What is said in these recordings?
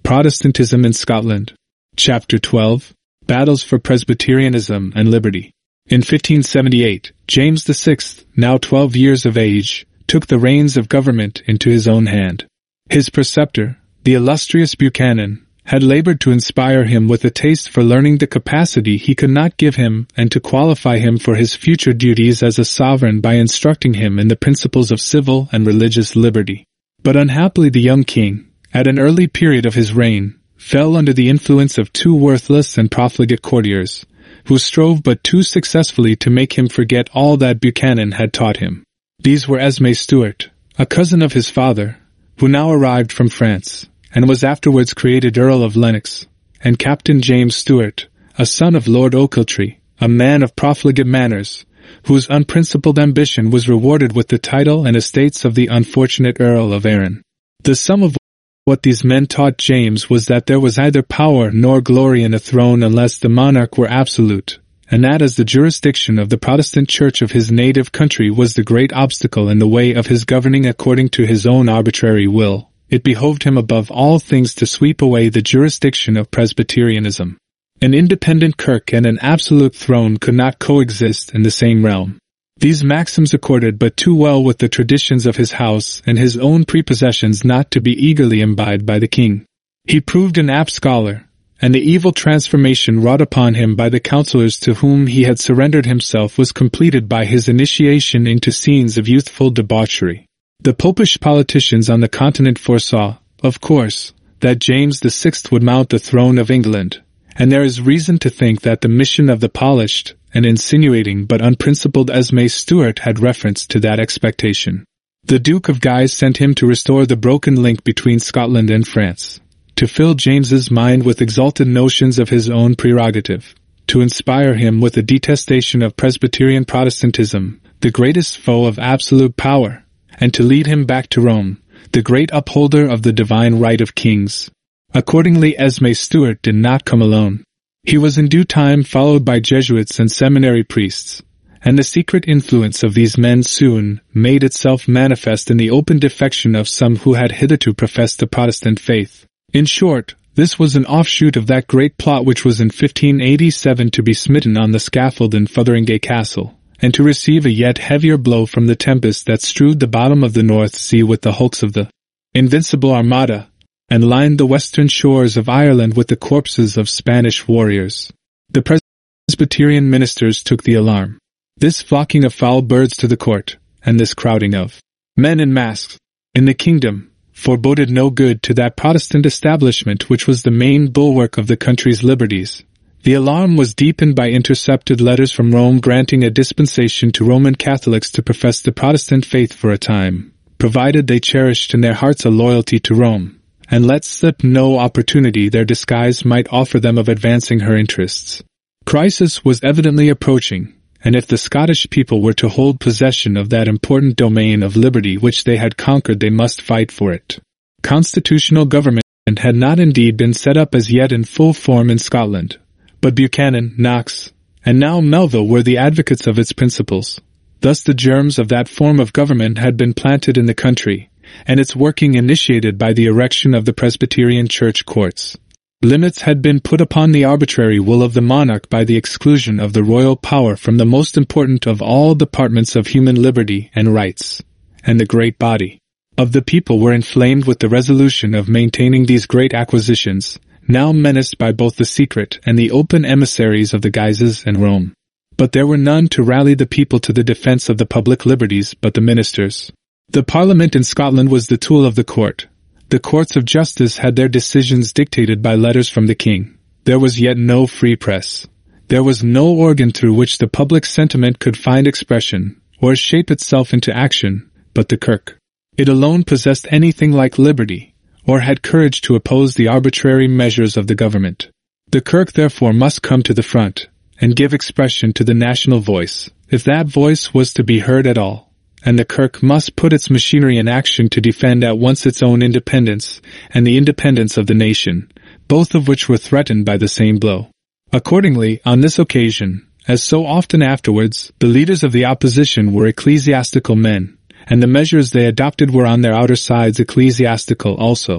Protestantism in Scotland. Chapter 12. Battles for Presbyterianism and Liberty. In 1578, James VI, now 12 years of age, took the reins of government into his own hand. His preceptor, the illustrious Buchanan, had labored to inspire him with a taste for learning the capacity he could not give him and to qualify him for his future duties as a sovereign by instructing him in the principles of civil and religious liberty. But unhappily the young king, at an early period of his reign, fell under the influence of two worthless and profligate courtiers, who strove but too successfully to make him forget all that Buchanan had taught him. These were Esme Stuart, a cousin of his father, who now arrived from France, and was afterwards created Earl of Lennox, and Captain James Stuart, a son of Lord Ochiltree, a man of profligate manners, whose unprincipled ambition was rewarded with the title and estates of the unfortunate Earl of Arran. The sum of what these men taught James was that there was neither power nor glory in a throne unless the monarch were absolute, and that as the jurisdiction of the Protestant Church of his native country was the great obstacle in the way of his governing according to his own arbitrary will, it behoved him above all things to sweep away the jurisdiction of Presbyterianism. An independent kirk and an absolute throne could not coexist in the same realm. These maxims accorded but too well with the traditions of his house and his own prepossessions not to be eagerly imbibed by the king. He proved an apt scholar, and the evil transformation wrought upon him by the counselors to whom he had surrendered himself was completed by his initiation into scenes of youthful debauchery. The popish politicians on the continent foresaw, of course, that James VI would mount the throne of England, and there is reason to think that the mission of the polished and insinuating but unprincipled Esme Stuart had reference to that expectation. The Duke of Guise sent him to restore the broken link between Scotland and France, to fill James's mind with exalted notions of his own prerogative, to inspire him with a detestation of Presbyterian Protestantism, the greatest foe of absolute power, and to lead him back to Rome, the great upholder of the divine right of kings. Accordingly, Esme Stuart did not come alone. He was in due time followed by Jesuits and seminary priests, and the secret influence of these men soon made itself manifest in the open defection of some who had hitherto professed the Protestant faith. In short, this was an offshoot of that great plot which was in 1587 to be smitten on the scaffold in Fotheringay Castle, and to receive a yet heavier blow from the tempest that strewed the bottom of the North Sea with the hulks of the Invincible Armada, and lined the western shores of Ireland with the corpses of Spanish warriors. The Presbyterian ministers took the alarm. This flocking of foul birds to the court, and this crowding of men in masks in the kingdom, foreboded no good to that Protestant establishment which was the main bulwark of the country's liberties. The alarm was deepened by intercepted letters from Rome granting a dispensation to Roman Catholics to profess the Protestant faith for a time, provided they cherished in their hearts a loyalty to Rome, and let slip no opportunity their disguise might offer them of advancing her interests. Crisis was evidently approaching, and if the Scottish people were to hold possession of that important domain of liberty which they had conquered, they must fight for it. Constitutional government had not indeed been set up as yet in full form in Scotland, but Buchanan, Knox, and now Melville were the advocates of its principles. Thus the germs of that form of government had been planted in the country, and its working initiated by the erection of the Presbyterian Church courts. Limits had been put upon the arbitrary will of the monarch by the exclusion of the royal power from the most important of all departments of human liberty and rights, and the great body of the people were inflamed with the resolution of maintaining these great acquisitions, now menaced by both the secret and the open emissaries of the Guises and Rome. But there were none to rally the people to the defense of the public liberties but the ministers. The Parliament in Scotland was the tool of the court. The courts of justice had their decisions dictated by letters from the king. There was yet no free press. There was no organ through which the public sentiment could find expression, or shape itself into action, but the kirk. It alone possessed anything like liberty, or had courage to oppose the arbitrary measures of the government. The kirk therefore must come to the front, and give expression to the national voice, if that voice was to be heard at all. And the kirk must put its machinery in action to defend at once its own independence and the independence of the nation, both of which were threatened by the same blow. Accordingly, on this occasion, as so often afterwards, the leaders of the opposition were ecclesiastical men, and the measures they adopted were on their outer sides ecclesiastical also.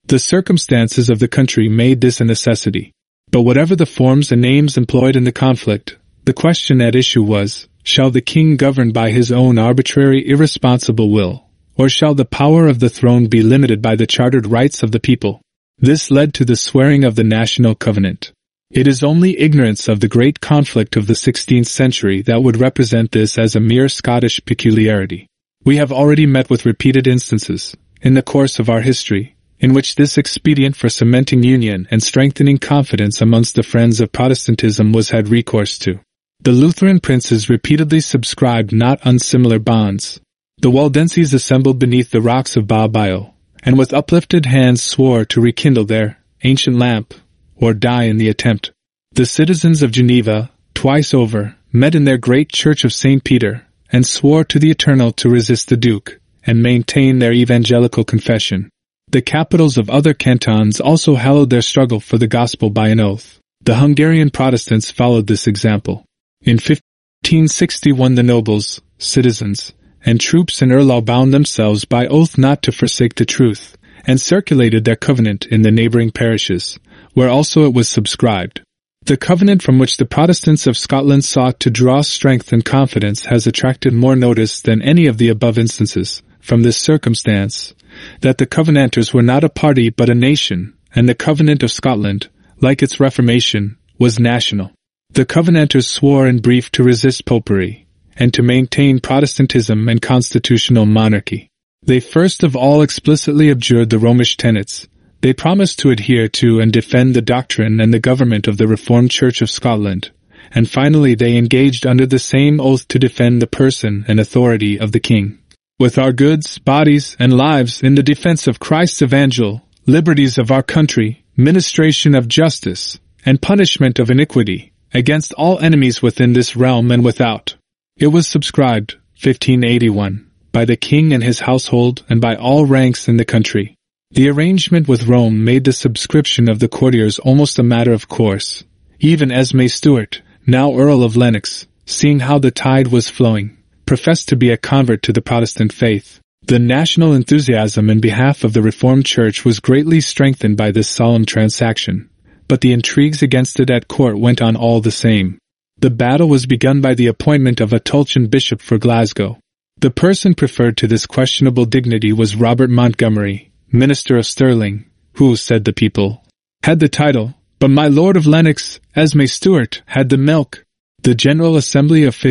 The circumstances of the country made this a necessity. But whatever the forms and names employed in the conflict, the question at issue was, shall the king govern by his own arbitrary, irresponsible will, or shall the power of the throne be limited by the chartered rights of the people? This led to the swearing of the National Covenant. It is only ignorance of the great conflict of the 16th century that would represent this as a mere Scottish peculiarity. We have already met with repeated instances, in the course of our history, in which this expedient for cementing union and strengthening confidence amongst the friends of Protestantism was had recourse to. The Lutheran princes repeatedly subscribed not unsimilar bonds. The Waldenses assembled beneath the rocks of Bobbio, and with uplifted hands swore to rekindle their ancient lamp, or die in the attempt. The citizens of Geneva, twice over, met in their great church of St. Peter, and swore to the Eternal to resist the Duke, and maintain their evangelical confession. The capitals of other cantons also hallowed their struggle for the gospel by an oath. The Hungarian Protestants followed this example. In 1561 the nobles, citizens, and troops in Erlau bound themselves by oath not to forsake the truth, and circulated their covenant in the neighboring parishes, where also it was subscribed. The covenant from which the Protestants of Scotland sought to draw strength and confidence has attracted more notice than any of the above instances, from this circumstance, that the Covenanters were not a party but a nation, and the Covenant of Scotland, like its Reformation, was national. The Covenanters swore in brief to resist popery, and to maintain Protestantism and constitutional monarchy. They first of all explicitly abjured the Romish tenets. They promised to adhere to and defend the doctrine and the government of the Reformed Church of Scotland, and finally they engaged under the same oath to defend the person and authority of the king. With our goods, bodies, and lives in the defense of Christ's evangel, liberties of our country, ministration of justice, and punishment of iniquity, against all enemies within this realm and without. It was subscribed, 1581, by the king and his household and by all ranks in the country. The arrangement with Rome made the subscription of the courtiers almost a matter of course. Even Esme Stuart, now Earl of Lennox, seeing how the tide was flowing, professed to be a convert to the Protestant faith. The national enthusiasm in behalf of the Reformed Church was greatly strengthened by this solemn transaction, but the intrigues against it at court went on all the same. The battle was begun by the appointment of a Tulchan bishop for Glasgow. The person preferred to this questionable dignity was Robert Montgomery, minister of Stirling, who, said the people, had the title, but my Lord of Lennox, Esme Stuart, had the milk. The General Assembly of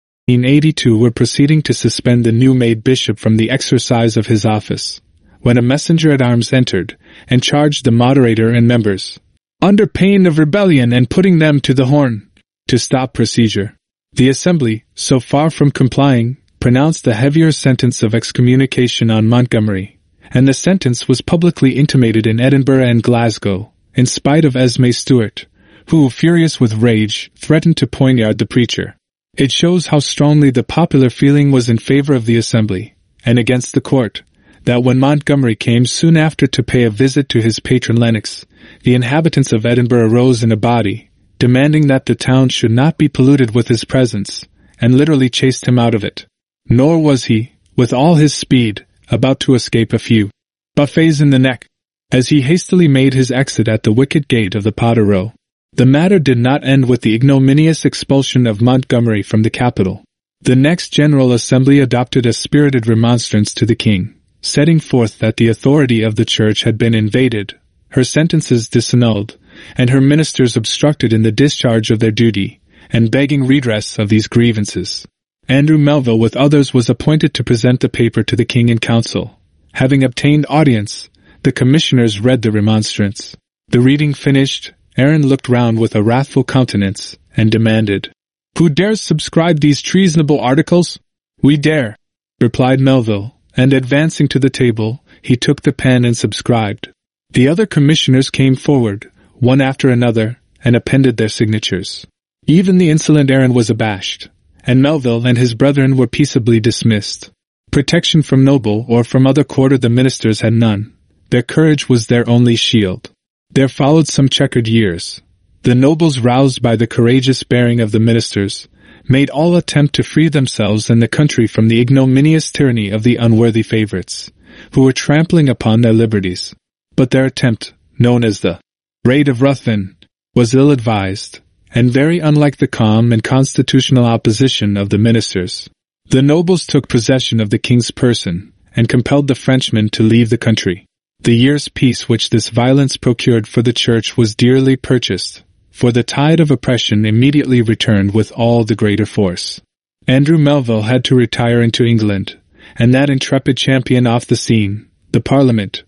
1582 were proceeding to suspend the new-made bishop from the exercise of his office, when a messenger-at-arms entered, and charged the moderator and members, under pain of rebellion and putting them to the horn, to stop procedure. The Assembly, so far from complying, pronounced a heavier sentence of excommunication on Montgomery, and the sentence was publicly intimated in Edinburgh and Glasgow, in spite of Esme Stuart, who, furious with rage, threatened to poignard the preacher. It shows how strongly the popular feeling was in favor of the Assembly, and against the court, that when Montgomery came soon after to pay a visit to his patron Lennox, the inhabitants of Edinburgh rose in a body, demanding that the town should not be polluted with his presence, and literally chased him out of it. Nor was he, with all his speed, about to escape a few buffets in the neck, as he hastily made his exit at the wicket gate of the Potter Row. The matter did not end with the ignominious expulsion of Montgomery from the capital. The next General Assembly adopted a spirited remonstrance to the king, setting forth that the authority of the Church had been invaded, her sentences disannulled, and her ministers obstructed in the discharge of their duty, and begging redress of these grievances. Andrew Melville with others was appointed to present the paper to the king in council. Having obtained audience, the commissioners read the remonstrance. The reading finished, Aaron looked round with a wrathful countenance, and demanded, "Who dares subscribe these treasonable articles?" "We dare," replied Melville, and advancing to the table, he took the pen and subscribed. The other commissioners came forward, one after another, and appended their signatures. Even the insolent Aaron was abashed, and Melville and his brethren were peaceably dismissed. Protection from noble or from other quarter the ministers had none. Their courage was their only shield. There followed some checkered years. The nobles, roused by the courageous bearing of the ministers, made all attempt to free themselves and the country from the ignominious tyranny of the unworthy favorites, who were trampling upon their liberties. but their attempt, known as the Raid of Ruthven, was ill-advised, and very unlike the calm and constitutional opposition of the ministers. The nobles took possession of the king's person, and compelled the Frenchmen to leave the country. The year's peace which this violence procured for the church was dearly purchased, for the tide of oppression immediately returned with all the greater force. Andrew Melville had to retire into England, and that intrepid champion off the scene, the Parliament,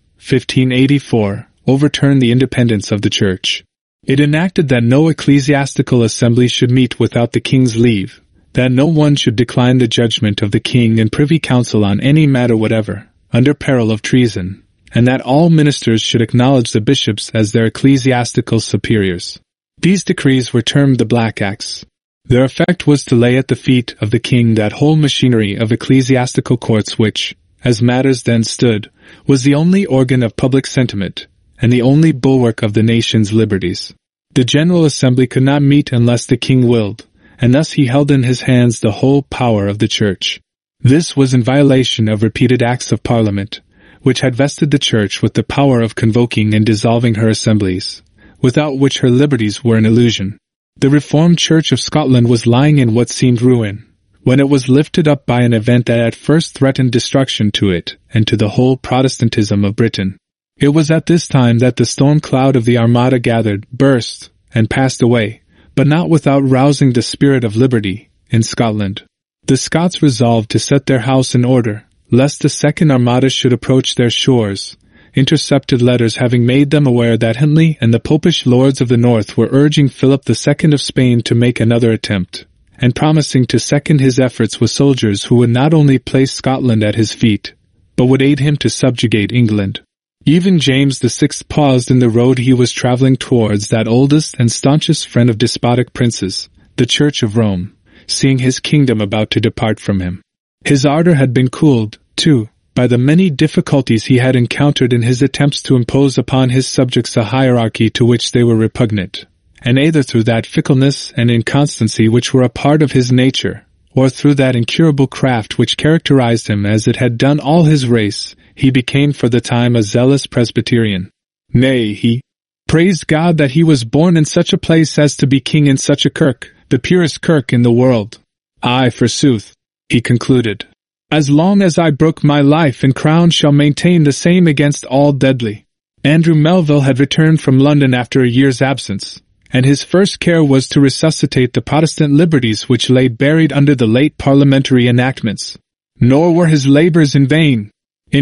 1584, overturned the independence of the Church. It enacted that no ecclesiastical assembly should meet without the king's leave, that no one should decline the judgment of the king and privy council on any matter whatever, under peril of treason, and that all ministers should acknowledge the bishops as their ecclesiastical superiors. These decrees were termed the Black Acts. Their effect was to lay at the feet of the king that whole machinery of ecclesiastical courts which, as matters then stood, was the only organ of public sentiment, and the only bulwark of the nation's liberties. The General Assembly could not meet unless the king willed, and thus he held in his hands the whole power of the Church. This was in violation of repeated Acts of Parliament, which had vested the Church with the power of convoking and dissolving her assemblies, without which her liberties were an illusion. The Reformed Church of Scotland was lying in what seemed ruin, when it was lifted up by an event that at first threatened destruction to it and to the whole Protestantism of Britain. It was at this time that the storm cloud of the Armada gathered, burst, and passed away, but not without rousing the spirit of liberty in Scotland. The Scots resolved to set their house in order, lest the Second Armada should approach their shores, intercepted letters having made them aware that Huntley and the Popish lords of the north were urging Philip II of Spain to make another attempt, and promising to second his efforts with soldiers who would not only place Scotland at his feet, but would aid him to subjugate England. Even James VI paused in the road he was traveling towards that oldest and staunchest friend of despotic princes, the Church of Rome, seeing his kingdom about to depart from him. His ardor had been cooled, too, by the many difficulties he had encountered in his attempts to impose upon his subjects a hierarchy to which they were repugnant, and either through that fickleness and inconstancy which were a part of his nature, or through that incurable craft which characterized him as it had done all his race, he became for the time a zealous Presbyterian. Nay, he praised God that he was born in such a place as to be king in such a kirk, the purest kirk in the world. Aye, forsooth, he concluded, as long as I brook my life and crown shall maintain the same against all deadly. Andrew Melville had returned from London after a year's absence, and his first care was to resuscitate the Protestant liberties which lay buried under the late parliamentary enactments. Nor were his labors in vain. In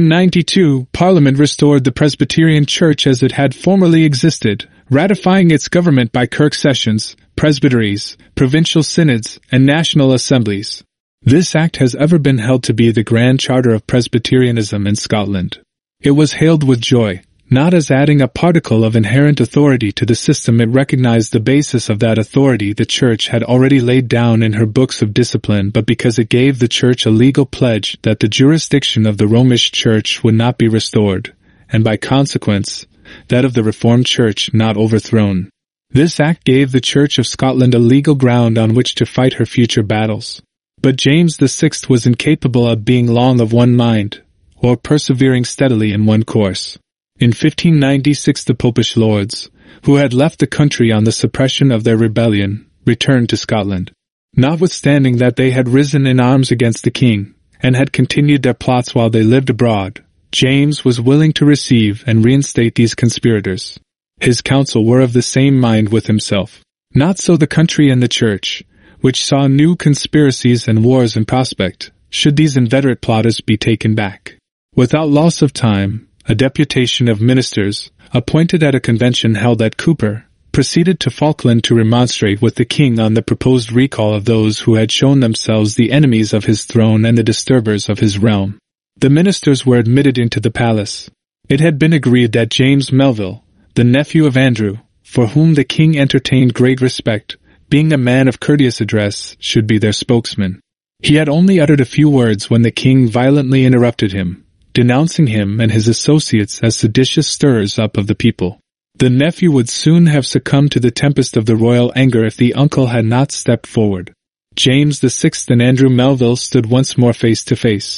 1592, Parliament restored the Presbyterian Church as it had formerly existed, ratifying its government by kirk sessions, presbyteries, provincial synods, and national assemblies. This act has ever been held to be the grand charter of Presbyterianism in Scotland. It was hailed with joy, not as adding a particle of inherent authority to the system. It recognized the basis of that authority the Church had already laid down in her books of discipline, but because it gave the Church a legal pledge that the jurisdiction of the Romish Church would not be restored, and by consequence, that of the Reformed Church not overthrown. This act gave the Church of Scotland a legal ground on which to fight her future battles. But James VI was incapable of being long of one mind, or persevering steadily in one course. In 1596 the Popish lords, who had left the country on the suppression of their rebellion, returned to Scotland. Notwithstanding that they had risen in arms against the king, and had continued their plots while they lived abroad, James was willing to receive and reinstate these conspirators. His council were of the same mind with himself. Not so the country and the Church, which saw new conspiracies and wars in prospect, should these inveterate plotters be taken back. Without loss of time, a deputation of ministers, appointed at a convention held at Cooper, proceeded to Falkland to remonstrate with the king on the proposed recall of those who had shown themselves the enemies of his throne and the disturbers of his realm. The ministers were admitted into the palace. It had been agreed that James Melville, the nephew of Andrew, for whom the king entertained great respect, being a man of courteous address, should be their spokesman. He had only uttered a few words when the king violently interrupted him, denouncing him and his associates as seditious stirrers-up of the people. The nephew would soon have succumbed to the tempest of the royal anger if the uncle had not stepped forward. James VI and Andrew Melville stood once more face to face.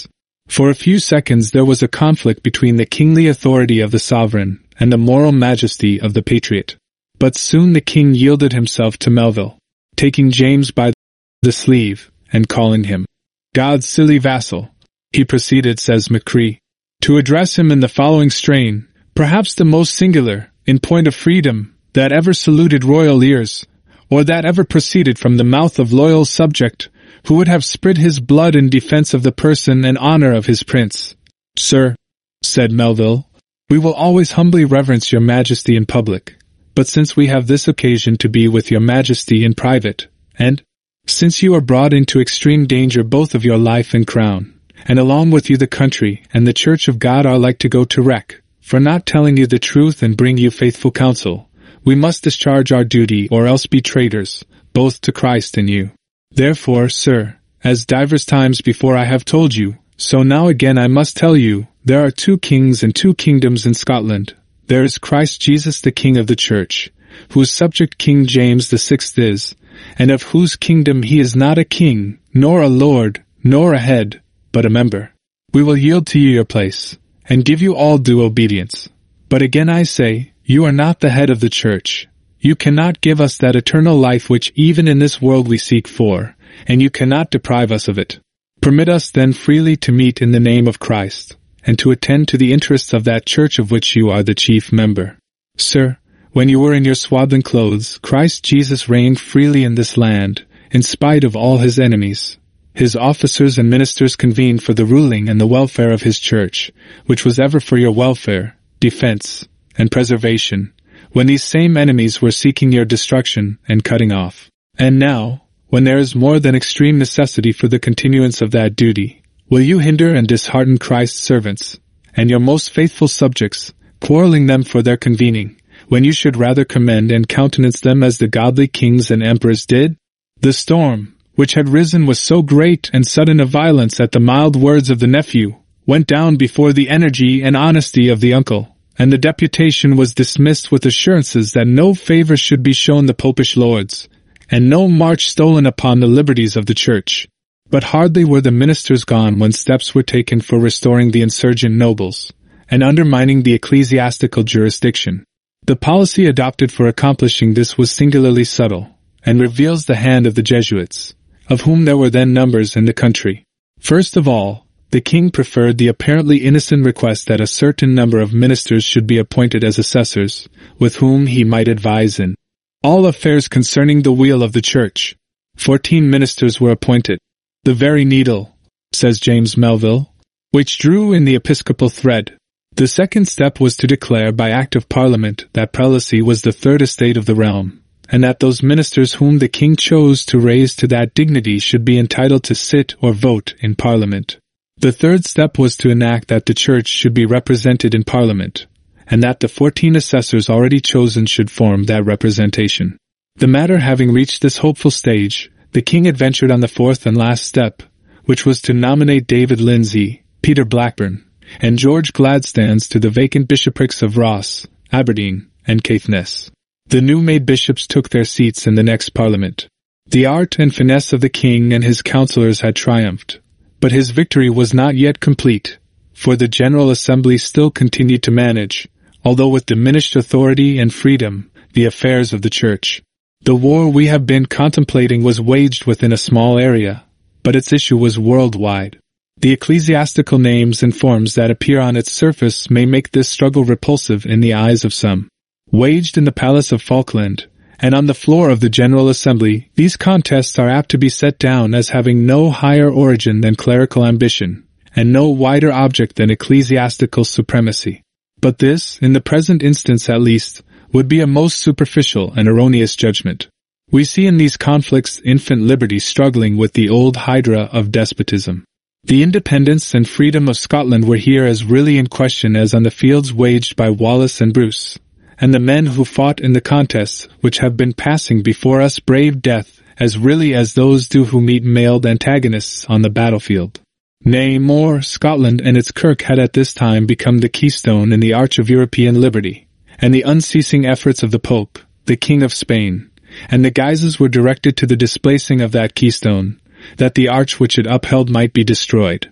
For a few seconds there was a conflict between the kingly authority of the sovereign and the moral majesty of the patriot. But soon the king yielded himself to Melville, taking James by the sleeve and calling him God's silly vassal. He proceeded, says Macri, to address him in the following strain, perhaps the most singular, in point of freedom, that ever saluted royal ears, or that ever proceeded from the mouth of loyal subject, who would have spilt his blood in defense of the person and honor of his prince. Sir, said Melville, we will always humbly reverence your majesty in public, but since we have this occasion to be with your majesty in private, and since you are brought into extreme danger both of your life and crown, and along with you the country and the church of God are like to go to wreck, for not telling you the truth and bring you faithful counsel, we must discharge our duty or else be traitors, both to Christ and you. Therefore, sir, as divers times before I have told you, so now again I must tell you, there are 2 kings and 2 kingdoms in Scotland. There is Christ Jesus the King of the Church, whose subject King James VI is, and of whose kingdom he is not a king, nor a lord, nor a head, but a member. We will yield to you your place, and give you all due obedience. But again I say, you are not the head of the church. You cannot give us that eternal life which even in this world we seek for, and you cannot deprive us of it. Permit us then freely to meet in the name of Christ, and to attend to the interests of that church of which you are the chief member. Sir, when you were in your swaddling clothes, Christ Jesus reigned freely in this land, in spite of all his enemies. His officers and ministers convened for the ruling and the welfare of his church, which was ever for your welfare, defense, and preservation, when these same enemies were seeking your destruction and cutting off. And now, when there is more than extreme necessity for the continuance of that duty, will you hinder and dishearten Christ's servants, and your most faithful subjects, quarreling them for their convening, when you should rather commend and countenance them as the godly kings and emperors did? The storm, which had risen with so great and sudden a violence at the mild words of the nephew, went down before the energy and honesty of the uncle, and the deputation was dismissed with assurances that no favor should be shown the popish lords, and no march stolen upon the liberties of the church. But hardly were the ministers gone when steps were taken for restoring the insurgent nobles, and undermining the ecclesiastical jurisdiction. The policy adopted for accomplishing this was singularly subtle, and reveals the hand of the Jesuits, of whom there were then numbers in the country. First of all, the king preferred the apparently innocent request that a certain number of ministers should be appointed as assessors, with whom he might advise in all affairs concerning the weal of the church. 14 ministers were appointed. The very needle, says James Melville, which drew in the episcopal thread. The second step was to declare by Act of Parliament that prelacy was the third estate of the realm, and that those ministers whom the king chose to raise to that dignity should be entitled to sit or vote in Parliament. The third step was to enact that the church should be represented in Parliament, and that the 14 assessors already chosen should form that representation. The matter having reached this hopeful stage, the king adventured on the fourth and last step, which was to nominate David Lindsay, Peter Blackburn, and George Gladstones to the vacant bishoprics of Ross, Aberdeen, and Caithness. The new-made bishops took their seats in the next Parliament. The art and finesse of the king and his councillors had triumphed, but his victory was not yet complete, for the General Assembly still continued to manage, although with diminished authority and freedom, the affairs of the Church. The war we have been contemplating was waged within a small area, but its issue was worldwide. The ecclesiastical names and forms that appear on its surface may make this struggle repulsive in the eyes of some. Waged in the Palace of Falkland, and on the floor of the General Assembly, these contests are apt to be set down as having no higher origin than clerical ambition, and no wider object than ecclesiastical supremacy. But this, in the present instance at least, would be a most superficial and erroneous judgment. We see in these conflicts infant liberty struggling with the old hydra of despotism. The independence and freedom of Scotland were here as really in question as on the fields waged by Wallace and Bruce, and the men who fought in the contests which have been passing before us braved death as really as those do who meet mailed antagonists on the battlefield. Nay, more, Scotland and its kirk had at this time become the keystone in the arch of European liberty, and the unceasing efforts of the Pope, the King of Spain, and the Guises were directed to the displacing of that keystone, that the arch which it upheld might be destroyed.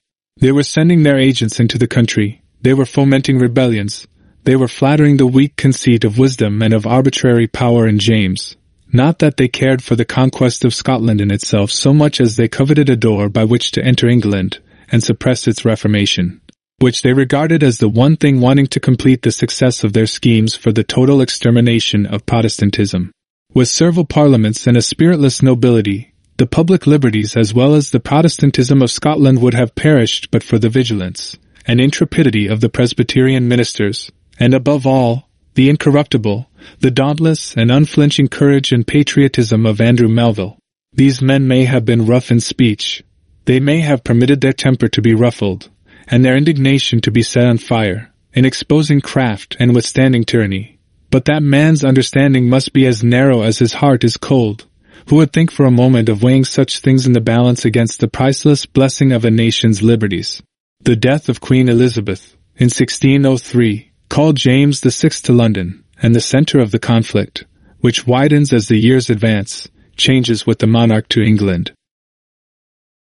They were sending their agents into the country, they were fomenting rebellions, they were flattering the weak conceit of wisdom and of arbitrary power in James. Not that they cared for the conquest of Scotland in itself so much as they coveted a door by which to enter England and suppress its reformation, which they regarded as the one thing wanting to complete the success of their schemes for the total extermination of Protestantism. With servile parliaments and a spiritless nobility, the public liberties as well as the Protestantism of Scotland would have perished but for the vigilance and intrepidity of the Presbyterian ministers, and above all, the incorruptible, the dauntless and unflinching courage and patriotism of Andrew Melville. These men may have been rough in speech, they may have permitted their temper to be ruffled, and their indignation to be set on fire, in exposing craft and withstanding tyranny. But that man's understanding must be as narrow as his heart is cold, who would think for a moment of weighing such things in the balance against the priceless blessing of a nation's liberties. The death of Queen Elizabeth, in 1603, called James VI to London, and the center of the conflict, which widens as the years advance, changes with the monarch to England.